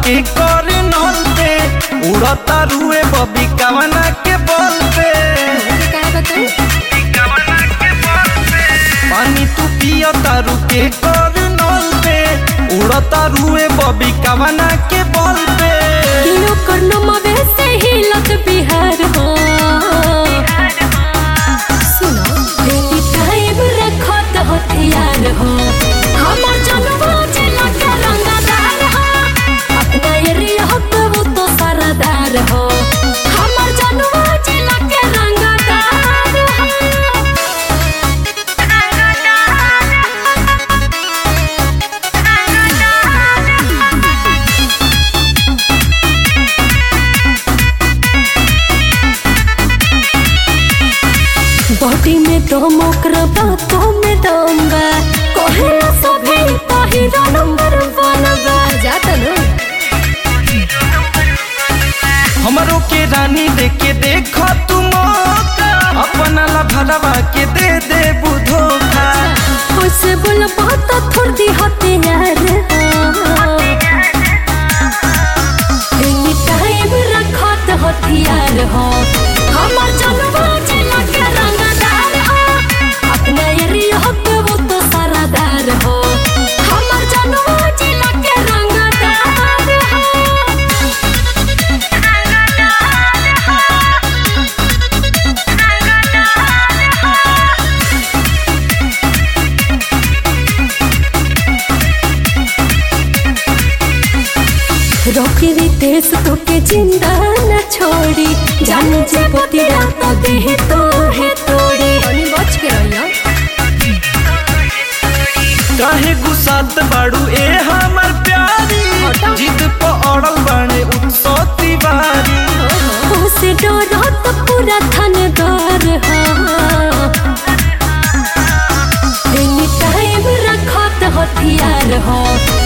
के कर नल पे उड़ता रुए बबी कवना के बल पे पानी तू पिया तारू के कर नल पे उड़ता रुए बबी कवना के बल पे बिहार हो सुनो टाइम रखो तो हथियार हो हमार जनवा जिला का रंगदार हो अपना एरिया हो तो वो तो सरदार हो हमार जनवा जिला के रंगदार हो बॉडी में दम ओकरा बातों में दम बा कहेला सभे तो हीरो नंबर 1 बा जाता न हमरो के रानी देखे देखो तू मौका अपना ला भरवा के दे बुधोखा ओसे बोल बात थोड़ दी होते यार एनी टाइम रखो तो हथियार हो हमार जनवा जिला के रंगदार हो अपना एरिया हो तो वो तो सरदार हो हमार जनवा जिला के रंगदार हो रोके रे देश तो के जिंदा न छोड़ी जान जे पतिया तो देह तो है तोड़ी अनि बच के रहिया काहे गुस्सात बाड़ू ए हमर प्यारी जिद पे अड़ल बाड़े उत्सव तिवारी उसे डरो तो पूरा थानेदार हो एनी टाइम रखो तो हथियार हो